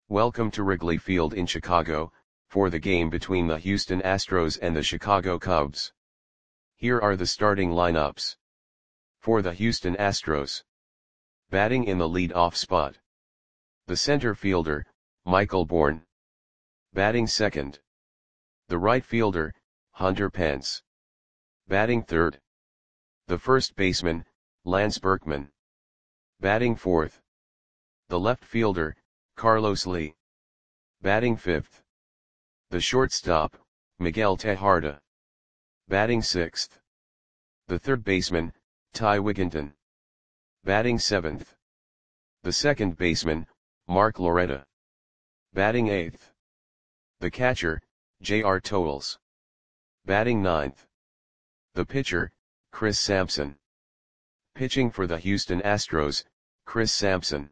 Welcome to Wrigley Field in Chicago, for the game between the Houston Astros and the Chicago Cubs. Here are the starting lineups. For the Houston Astros. Batting in the lead-off spot. The center fielder, Michael Bourn. Batting second. The right fielder, Hunter Pence. Batting third. The first baseman, Lance Berkman. Batting fourth. The left fielder, Carlos Lee. Batting fifth. The shortstop, Miguel Tejada. Batting sixth. The third baseman, Ty Wigginton. Batting seventh. The second baseman, Mark Loretta. Batting eighth. The catcher, J.R. Towles. Batting ninth. The pitcher, Chris Sampson. Pitching for the Houston Astros, Chris Sampson.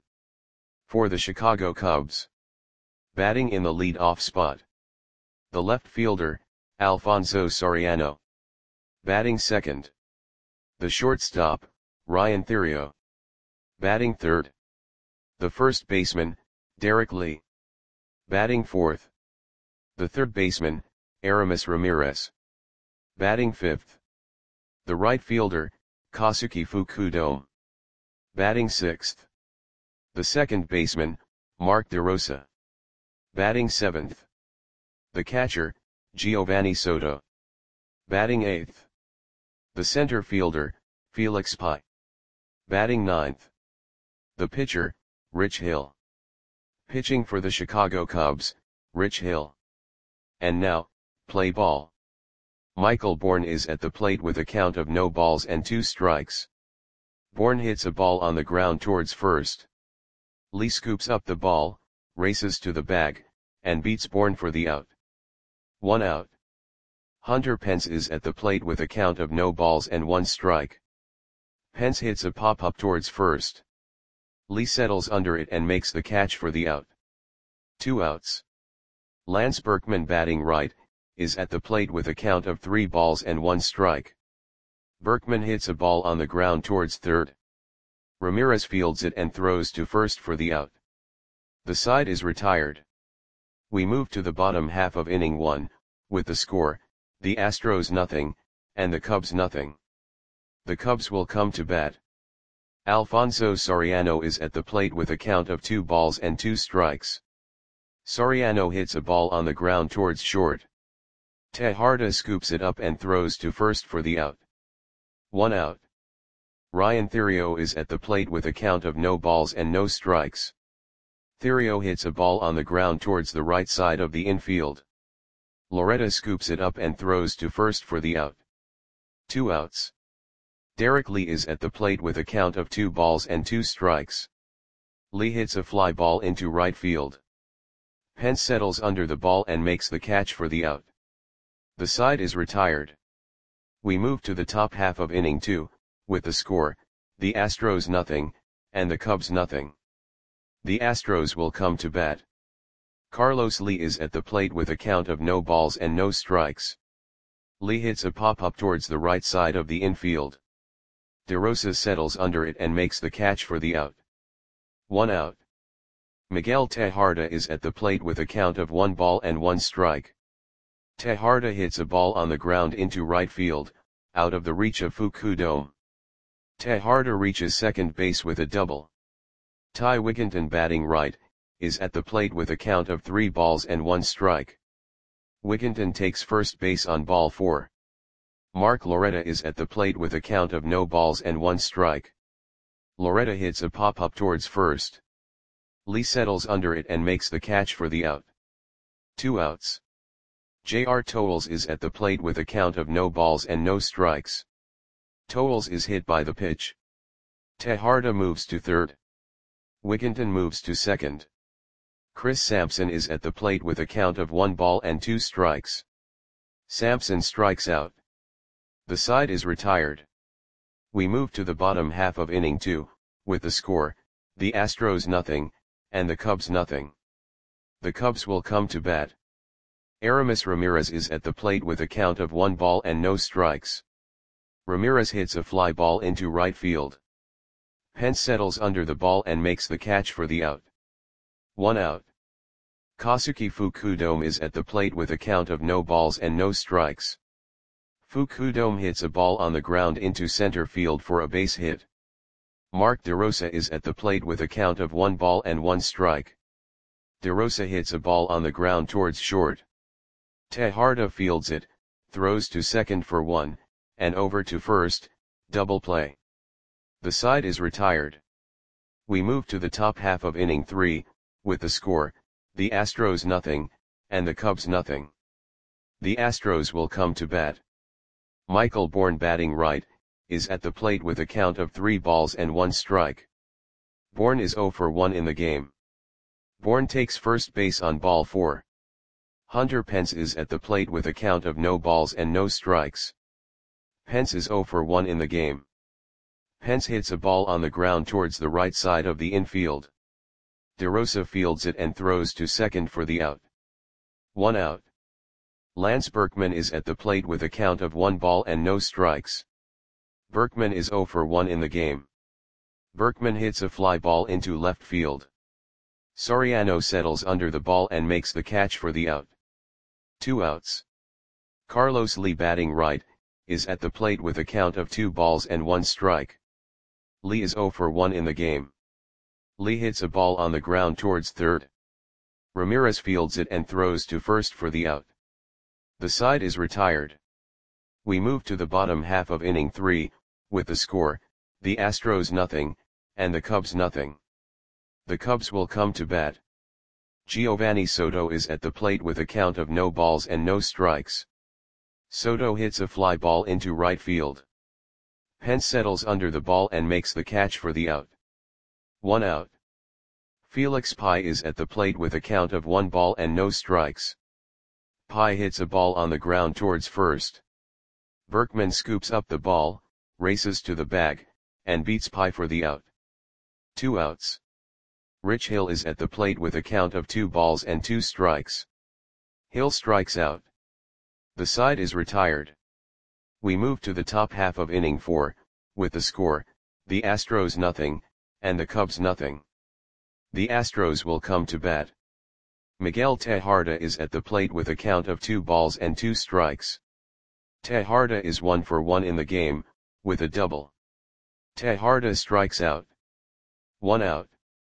For the Chicago Cubs. Batting in the lead-off spot. The left fielder, Alfonso Soriano. Batting second. The shortstop, Ryan Theriot. Batting third. The first baseman, Derek Lee. Batting fourth. The third baseman, Aramis Ramirez. Batting fifth. The right fielder, Kosuke Fukudome. Batting sixth. The second baseman, Mark DeRosa. Batting seventh. The catcher, Giovanni Soto. Batting eighth. The center fielder, Felix Pie. Batting ninth. The pitcher, Rich Hill. Pitching for the Chicago Cubs, Rich Hill. And now, play ball. Michael Bourn is at the plate with a count of no balls and 2 strikes. Bourn hits a ball on the ground towards first. Lee scoops up the ball, races to the bag, and beats Bourn for the out. 1 out. Hunter Pence is at the plate with a count of no balls and 1 strike. Pence hits a pop-up towards first. Lee settles under it and makes the catch for the out. 2 outs. Lance Berkman, batting right, is at the plate with a count of 3 balls and 1 strike. Berkman hits a ball on the ground towards third. Ramirez fields it and throws to first for the out. The side is retired. We move to the bottom half of inning 1, with the score, the Astros 0, and the Cubs 0. The Cubs will come to bat. Alfonso Soriano is at the plate with a count of 2 balls and 2 strikes. Soriano hits a ball on the ground towards short. Tejada scoops it up and throws to first for the out. 1 out. Ryan Theriot is at the plate with a count of no balls and no strikes. Theriot hits a ball on the ground towards the right side of the infield. Loretta scoops it up and throws to first for the out. 2 outs. Derek Lee is at the plate with a count of 2 balls and 2 strikes. Lee hits a fly ball into right field. Pence settles under the ball and makes the catch for the out. The side is retired. We move to the top half of inning 2, with the score, the Astros 0, and the Cubs 0. The Astros will come to bat. Carlos Lee is at the plate with a count of no balls and no strikes. Lee hits a pop-up towards the right side of the infield. DeRosa settles under it and makes the catch for the out. 1 out. Miguel Tejada is at the plate with a count of 1 ball and 1 strike. Tejada hits a ball on the ground into right field, out of the reach of Fukudome. Tejada reaches second base with a double. Ty Wigginton, batting right, is at the plate with a count of 3 balls and 1 strike. Wigginton takes first base on ball 4. Mark Loretta is at the plate with a count of no balls and 1 strike. Loretta hits a pop-up towards first. Lee settles under it and makes the catch for the out. 2 outs. J.R. Towles is at the plate with a count of no balls and no strikes. Towles is hit by the pitch. Tejada moves to third. Wigginton moves to second. Chris Sampson is at the plate with a count of 1 ball and 2 strikes. Sampson strikes out. The side is retired. We move to the bottom half of inning 2, with the score, the Astros 0, and the Cubs 0. The Cubs will come to bat. Aramis Ramirez is at the plate with a count of 1 ball and no strikes. Ramirez hits a fly ball into right field. Pence settles under the ball and makes the catch for the out. 1 out. Kazuki Fukudome is at the plate with a count of no balls and no strikes. Fukudome hits a ball on the ground into center field for a base hit. Mark DeRosa is at the plate with a count of 1 ball and 1 strike. DeRosa hits a ball on the ground towards short. Tejada fields it, throws to second for 1, and over to first, double play. The side is retired. We move to the top half of inning 3, with the score, the Astros nothing, and the Cubs nothing. The Astros will come to bat. Michael Bourn batting right, is at the plate with a count of 3 balls and 1 strike. Bourn is 0 for 1 in the game. Bourn takes first base on ball 4. Hunter Pence is at the plate with a count of no balls and no strikes. Pence is 0 for 1 in the game. Pence hits a ball on the ground towards the right side of the infield. DeRosa fields it and throws to second for the out. 1 out. Lance Berkman is at the plate with a count of 1 ball and no strikes. Berkman is 0 for 1 in the game. Berkman hits a fly ball into left field. Soriano settles under the ball and makes the catch for the out. 2 outs. Carlos Lee batting right, is at the plate with a count of 2 balls and 1 strike. Lee is 0 for 1 in the game. Lee hits a ball on the ground towards third. Ramirez fields it and throws to first for the out. The side is retired. We move to the bottom half of inning 3, with the score, the Astros nothing, and the Cubs nothing. The Cubs will come to bat. Giovanni Soto is at the plate with a count of no balls and no strikes. Soto hits a fly ball into right field. Pence settles under the ball and makes the catch for the out. 1 out. Felix Pie is at the plate with a count of 1 ball and no strikes. Pie hits a ball on the ground towards first. Berkman scoops up the ball, races to the bag, and beats Pie for the out. 2 outs. Rich Hill is at the plate with a count of 2 balls and 2 strikes. Hill strikes out. The side is retired. We move to the top half of inning 4, with the score, the Astros nothing, and the Cubs nothing. The Astros will come to bat. Miguel Tejada is at the plate with a count of 2 balls and 2 strikes. Tejada is 1 for 1 in the game, with a double. Tejada strikes out. 1 out.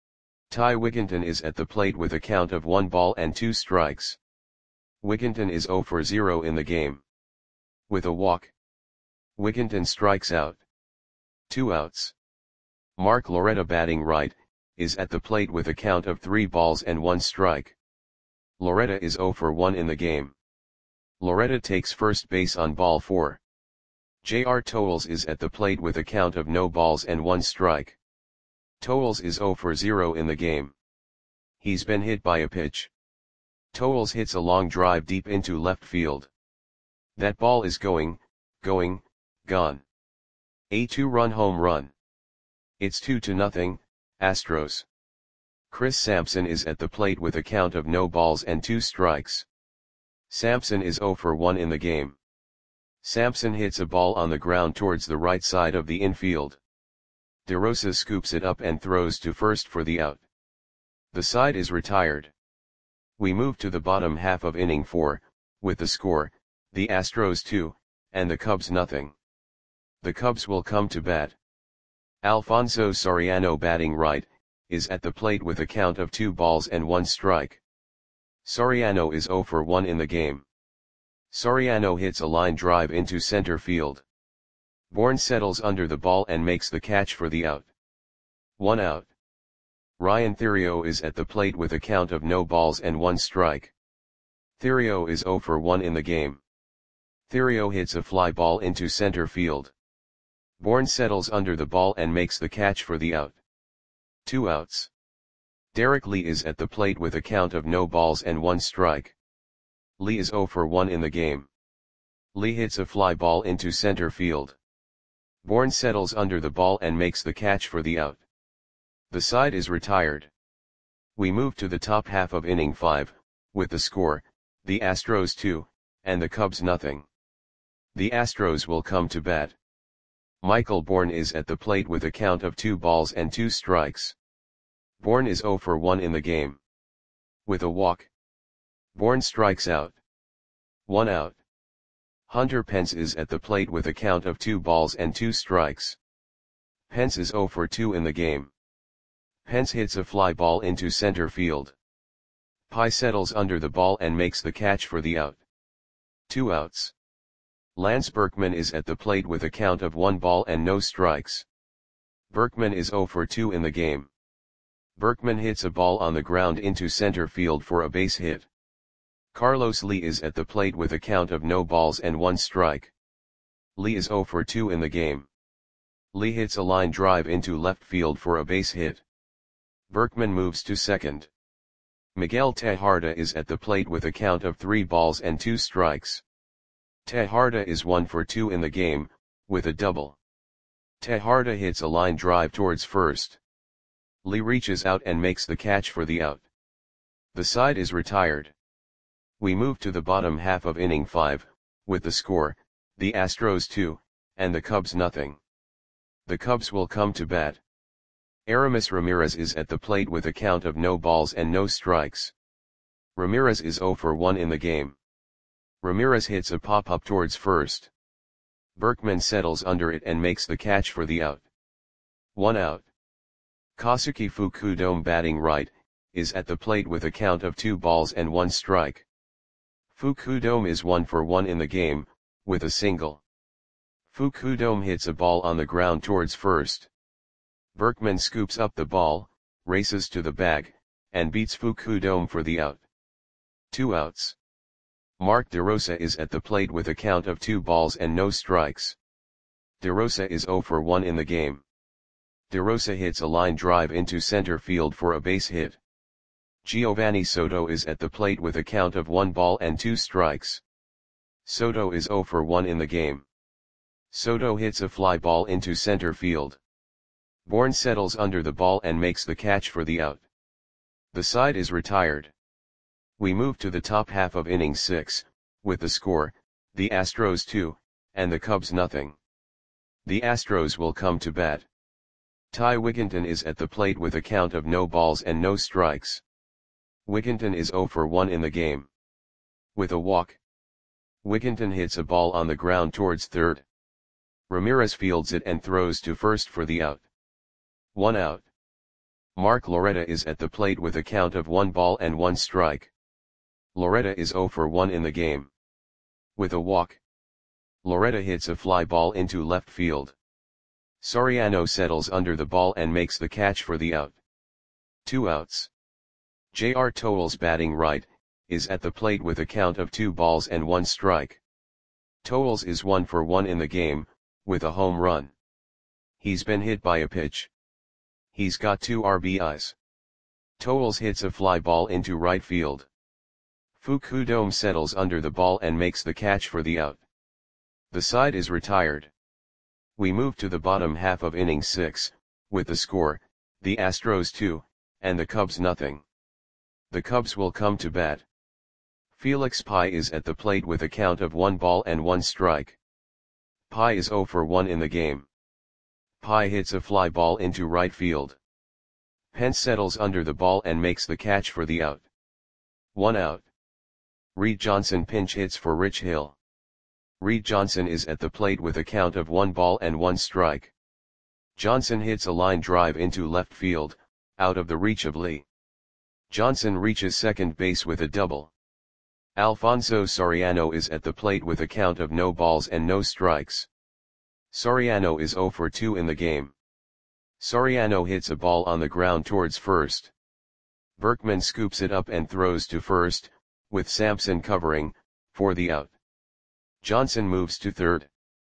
Ty Wigginton is at the plate with a count of 1 ball and 2 strikes. Wigginton is 0 for 0 in the game. With a walk. Wigginton strikes out. 2 outs. Mark Loretta batting right, is at the plate with a count of 3 balls and 1 strike. Loretta is 0 for 1 in the game. Loretta takes first base on ball 4. J.R. Towles is at the plate with a count of no balls and 1 strike. Towles is 0 for 0 in the game. He's been hit by a pitch. Towles hits a long drive deep into left field. That ball is gone. A 2-run home run. It's 2-0, Astros. Chris Sampson is at the plate with a count of no balls and 2 strikes. Sampson is 0 for 1 in the game. Sampson hits a ball on the ground towards the right side of the infield. DeRosa scoops it up and throws to first for the out. The side is retired. We move to the bottom half of inning 4, with the score, the Astros 2, and the Cubs nothing. The Cubs will come to bat. Alfonso Soriano batting right, is at the plate with a count of 2 balls and 1 strike. Soriano is 0 for 1 in the game. Soriano hits a line drive into center field. Bourn settles under the ball and makes the catch for the out. 1 out. Ryan Theriot is at the plate with a count of no balls and 1 strike. Theriot is 0 for 1 in the game. Theriot hits a fly ball into center field. Bourn settles under the ball and makes the catch for the out. 2 outs. Derek Lee is at the plate with a count of no balls and 1 strike. Lee is 0 for 1 in the game. Lee hits a fly ball into center field. Bourn settles under the ball and makes the catch for the out. The side is retired. We move to the top half of inning 5, with the score, the Astros 2, and the Cubs nothing. The Astros will come to bat. Michael Bourn is at the plate with a count of 2 balls and 2 strikes. Bourn is 0 for 1 in the game. With a walk. Bourne strikes out. 1 out. Hunter Pence is at the plate with a count of 2 balls and 2 strikes. Pence is 0 for 2 in the game. Pence hits a fly ball into center field. Pye settles under the ball and makes the catch for the out. 2 outs. Lance Berkman is at the plate with a count of 1 ball and no strikes. Berkman is 0 for 2 in the game. Berkman hits a ball on the ground into center field for a base hit. Carlos Lee is at the plate with a count of no balls and 1 strike. Lee is 0 for 2 in the game. Lee hits a line drive into left field for a base hit. Berkman moves to second. Miguel Tejada is at the plate with a count of 3 balls and 2 strikes. Tejada is 1 for 2 in the game, with a double. Tejada hits a line drive towards first. Lee reaches out and makes the catch for the out. The side is retired. We move to the bottom half of inning 5, with the score, the Astros 2, and the Cubs nothing. The Cubs will come to bat. Aramis Ramirez is at the plate with a count of no balls and no strikes. Ramirez is 0 for 1 in the game. Ramirez hits a pop-up towards first. Berkman settles under it and makes the catch for the out. 1 out. Kosuke Fukudome batting right, is at the plate with a count of 2 balls and 1 strike. Fukudome is 1 for 1 in the game, with a single. Fukudome hits a ball on the ground towards first. Berkman scoops up the ball, races to the bag, and beats Fukudome for the out. 2 outs. Mark DeRosa is at the plate with a count of 2 balls and no strikes. DeRosa is 0 for 1 in the game. DeRosa hits a line drive into center field for a base hit. Giovanni Soto is at the plate with a count of 1 ball and 2 strikes. Soto is 0 for 1 in the game. Soto hits a fly ball into center field. Bourne settles under the ball and makes the catch for the out. The side is retired. We move to the top half of inning 6, with the score, the Astros 2, and the Cubs nothing. The Astros will come to bat. Ty Wigginton is at the plate with a count of no balls and no strikes. Wigginton is 0 for 1 in the game. With a walk. Wigginton hits a ball on the ground towards third. Ramirez fields it and throws to first for the out. 1 out. Mark Loretta is at the plate with a count of 1 ball and 1 strike. Loretta is 0 for 1 in the game. With a walk. Loretta hits a fly ball into left field. Soriano settles under the ball and makes the catch for the out. 2 outs. J.R. Towles batting right, is at the plate with a count of 2 balls and 1 strike. Towles is 1 for 1 in the game, with a home run. He's been hit by a pitch. He's got 2 RBIs. Towles hits a fly ball into right field. Fukudome settles under the ball and makes the catch for the out. The side is retired. We move to the bottom half of inning 6, with the score, the Astros 2, and the Cubs nothing. The Cubs will come to bat. Felix Pye is at the plate with a count of 1 ball and 1 strike. Pye is 0 for 1 in the game. Pye hits a fly ball into right field. Pence settles under the ball and makes the catch for the out. 1 out. Reed Johnson pinch hits for Rich Hill. Reed Johnson is at the plate with a count of 1 ball and 1 strike. Johnson hits a line drive into left field, out of the reach of Lee. Johnson reaches second base with a double. Alfonso Soriano is at the plate with a count of no balls and no strikes. Soriano is 0 for 2 in the game. Soriano hits a ball on the ground towards first. Berkman scoops it up and throws to first, with Sampson covering, for the out. Johnson moves to third.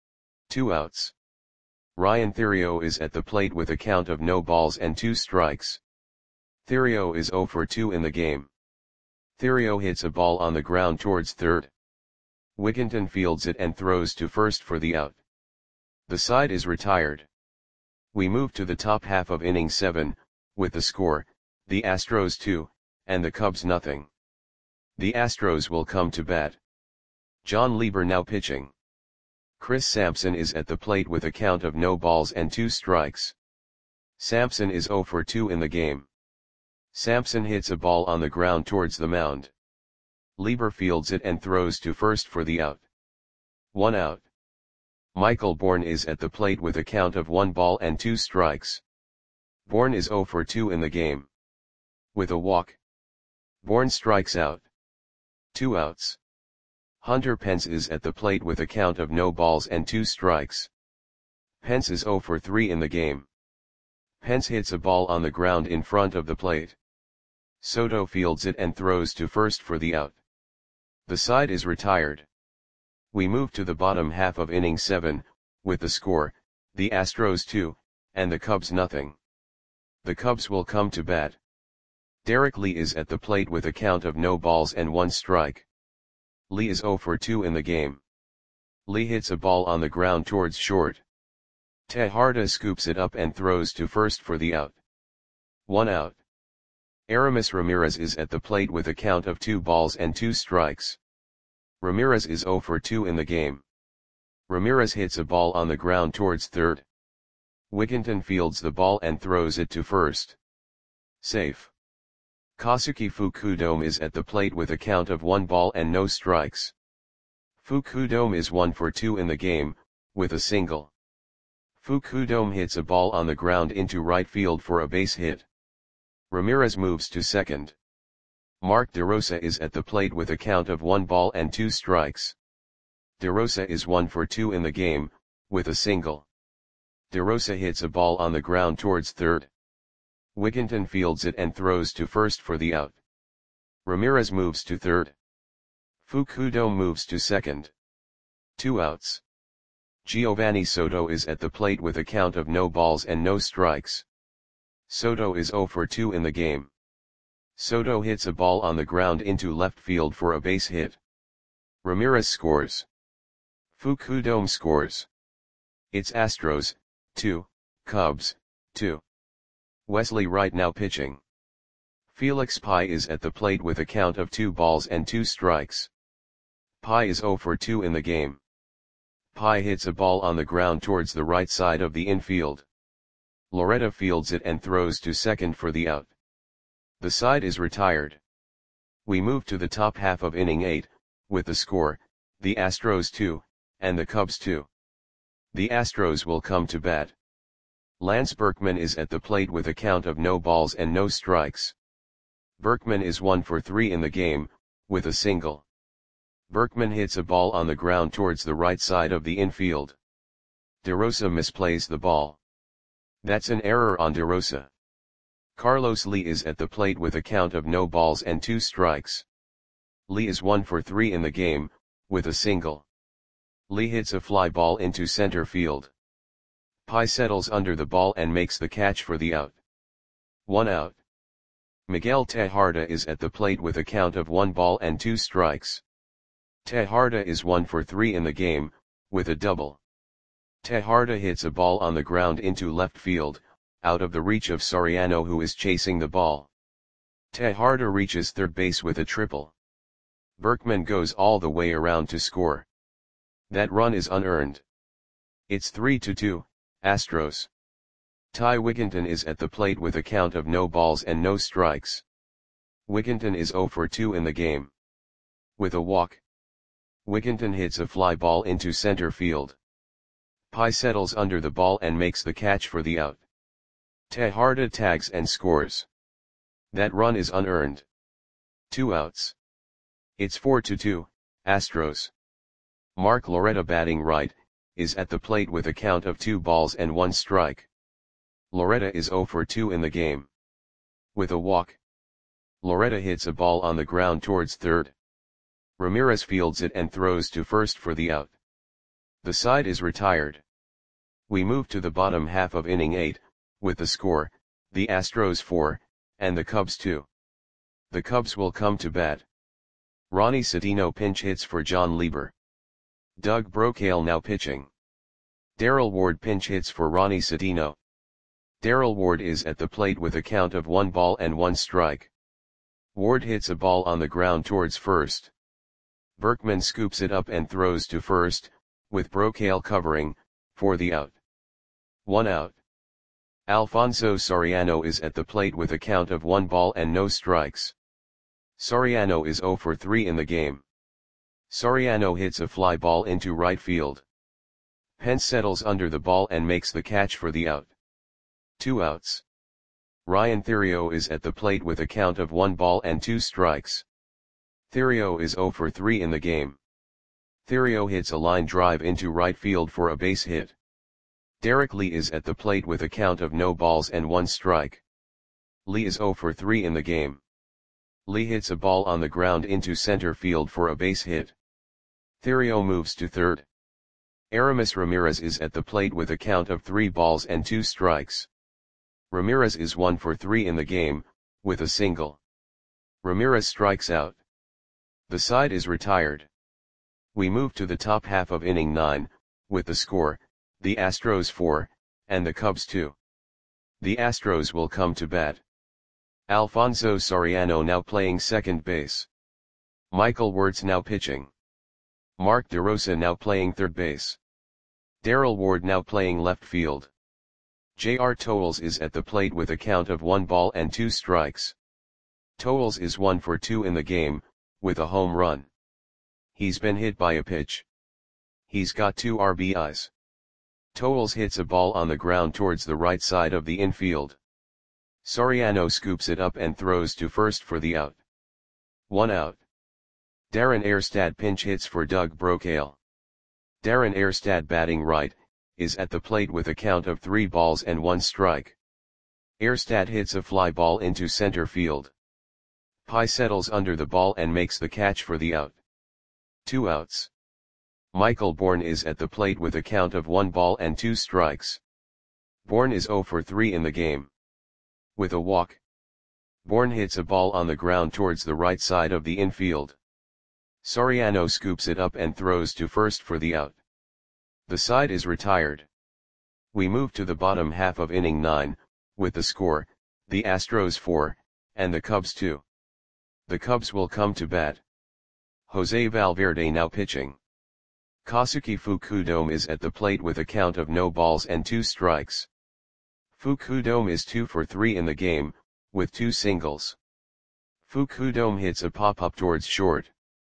2 outs. Ryan Theriot is at the plate with a count of no balls and 2 strikes. Theriot is 0 for 2 in the game. Theriot hits a ball on the ground towards third. Wigginton fields it and throws to first for the out. The side is retired. We move to the top half of inning 7, with the score, the Astros 2, and the Cubs nothing. The Astros will come to bat. John Lieber now pitching. Chris Sampson is at the plate with a count of no balls and 2 strikes. Sampson is 0 for 2 in the game. Sampson hits a ball on the ground towards the mound. Lieber fields it and throws to first for the out. 1 out. Michael Bourne is at the plate with a count of 1 ball and 2 strikes. Bourne is 0 for 2 in the game. With a walk, Bourne strikes out. 2 outs. Hunter Pence is at the plate with a count of no balls and 2 strikes. Pence is 0 for 3 in the game. Pence hits a ball on the ground in front of the plate. Soto fields it and throws to first for the out. The side is retired. We move to the bottom half of inning 7, with the score, the Astros 2, and the Cubs nothing. The Cubs will come to bat. Derek Lee is at the plate with a count of no balls and 1 strike. Lee is 0 for 2 in the game. Lee hits a ball on the ground towards short. Tejada scoops it up and throws to first for the out. 1 out. Aramis Ramirez is at the plate with a count of 2 balls and 2 strikes. Ramirez is 0 for 2 in the game. Ramirez hits a ball on the ground towards third. Wigginton fields the ball and throws it to first. Safe. Kosuke Fukudome is at the plate with a count of 1 ball and no strikes. Fukudome is 1 for 2 in the game, with a single. Fukudome hits a ball on the ground into right field for a base hit. Ramirez moves to second. Mark DeRosa is at the plate with a count of 1 ball and 2 strikes. DeRosa is 1 for 2 in the game, with a single. DeRosa hits a ball on the ground towards third. Wigginton fields it and throws to first for the out. Ramirez moves to third. Fukudome moves to second. 2 outs. Giovanni Soto is at the plate with a count of no balls and no strikes. Soto is 0 for 2 in the game. Soto hits a ball on the ground into left field for a base hit. Ramirez scores. Fukudome scores. It's Astros, 2, Cubs, 2. Wesley Wright now pitching. Felix Pie is at the plate with a count of 2 balls and 2 strikes. Pie is 0 for 2 in the game. Pie hits a ball on the ground towards the right side of the infield. Loretta fields it and throws to second for the out. The side is retired. We move to the top half of inning 8, with the score, the Astros 2, and the Cubs 2. The Astros will come to bat. Lance Berkman is at the plate with a count of no balls and no strikes. Berkman is 1 for 3 in the game, with a single. Berkman hits a ball on the ground towards the right side of the infield. DeRosa misplays the ball. That's an error on DeRosa. Carlos Lee is at the plate with a count of no balls and 2 strikes. Lee is 1 for 3 in the game, with a single. Lee hits a fly ball into center field. Pie settles under the ball and makes the catch for the out. 1 out. Miguel Tejada is at the plate with a count of 1 ball and 2 strikes. Tejada is 1 for 3 in the game, with a double. Tejada hits a ball on the ground into left field, out of the reach of Soriano who is chasing the ball. Tejada reaches third base with a triple. Berkman goes all the way around to score. That run is unearned. It's 3-2, Astros. Ty Wigginton is at the plate with a count of no balls and no strikes. Wigginton is 0 for 2 in the game. With a walk, Wigginton hits a fly ball into center field. Pie settles under the ball and makes the catch for the out. Tejada tags and scores. That run is unearned. 2 outs. It's 4-2, Astros. Mark Loretta batting right, is at the plate with a count of 2 balls and 1 strike. Loretta is 0 for 2 in the game. With a walk, Loretta hits a ball on the ground towards third. Ramirez fields it and throws to first for the out. The side is retired. We move to the bottom half of inning 8, with the score, the Astros 4, and the Cubs 2. The Cubs will come to bat. Ronnie Sedino pinch hits for John Lieber. Doug Brocail now pitching. Darrell Ward pinch hits for Ronnie Sedino. Darrell Ward is at the plate with a count of 1 ball and 1 strike. Ward hits a ball on the ground towards first. Berkman scoops it up and throws to first, with Brocail covering, for the out. 1 out. Alfonso Soriano is at the plate with a count of 1 ball and no strikes. Soriano is 0 for 3 in the game. Soriano hits a fly ball into right field. Pence settles under the ball and makes the catch for the out. 2 outs. Ryan Theriot is at the plate with a count of 1 ball and 2 strikes. Theriot is 0 for 3 in the game. Theriot hits a line drive into right field for a base hit. Derek Lee is at the plate with a count of no balls and 1 strike. Lee is 0 for 3 in the game. Lee hits a ball on the ground into center field for a base hit. Theriot moves to third. Aramis Ramirez is at the plate with a count of 3 balls and 2 strikes. Ramirez is 1 for 3 in the game, with a single. Ramirez strikes out. The side is retired. We move to the top half of inning 9, with the score, the Astros 4, and the Cubs 2. The Astros will come to bat. Alfonso Soriano now playing second base. Michael Wirtz now pitching. Mark DeRosa now playing third base. Darrell Ward now playing left field. J.R. Towles is at the plate with a count of 1 ball and 2 strikes. Towles is 1 for 2 in the game, with a home run. He's been hit by a pitch. He's got 2 RBIs. Towles hits a ball on the ground towards the right side of the infield. Soriano scoops it up and throws to first for the out. 1 out. Darren Erstad pinch hits for Doug Brocail. Darren Erstad batting right, is at the plate with a count of 3 balls and 1 strike. Erstad hits a fly ball into center field. Pye settles under the ball and makes the catch for the out. 2 outs. Michael Bourne is at the plate with a count of 1 ball and 2 strikes. Bourne is 0 for 3 in the game. With a walk, Bourne hits a ball on the ground towards the right side of the infield. Soriano scoops it up and throws to first for the out. The side is retired. We move to the bottom half of inning 9, with the score, the Astros 4, and the Cubs 2. The Cubs will come to bat. Jose Valverde now pitching. Kosuke Fukudome is at the plate with a count of no balls and 2 strikes. Fukudome is 2 for 3 in the game, with 2 singles. Fukudome hits a pop-up towards short.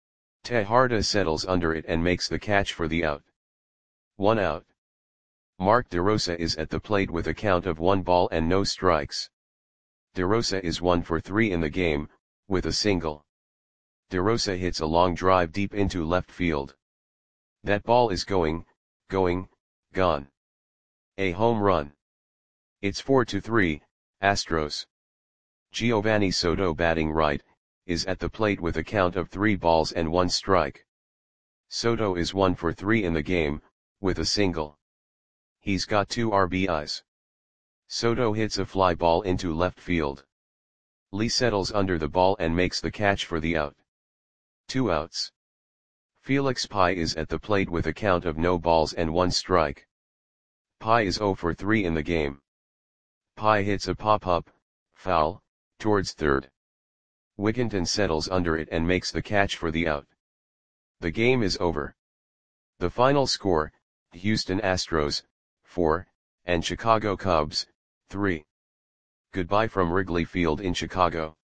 Tejada settles under it and makes the catch for the out. 1 out. Mark DeRosa is at the plate with a count of 1 ball and no strikes. DeRosa is 1 for 3 in the game, with a single. DeRosa hits a long drive deep into left field. That ball is gone. A home run. It's 4-3, Astros. Giovanni Soto batting right, is at the plate with a count of 3 balls and 1 strike. Soto is 1 for 3 in the game, with a single. He's got 2 RBIs. Soto hits a fly ball into left field. Lee settles under the ball and makes the catch for the out. 2 outs. Felix Pye is at the plate with a count of no balls and 1 strike. Pye is 0 for 3 in the game. Pye hits a pop-up, foul, towards third. Wigginton settles under it and makes the catch for the out. The game is over. The final score, Houston Astros, 4, and Chicago Cubs, 3. Goodbye from Wrigley Field in Chicago.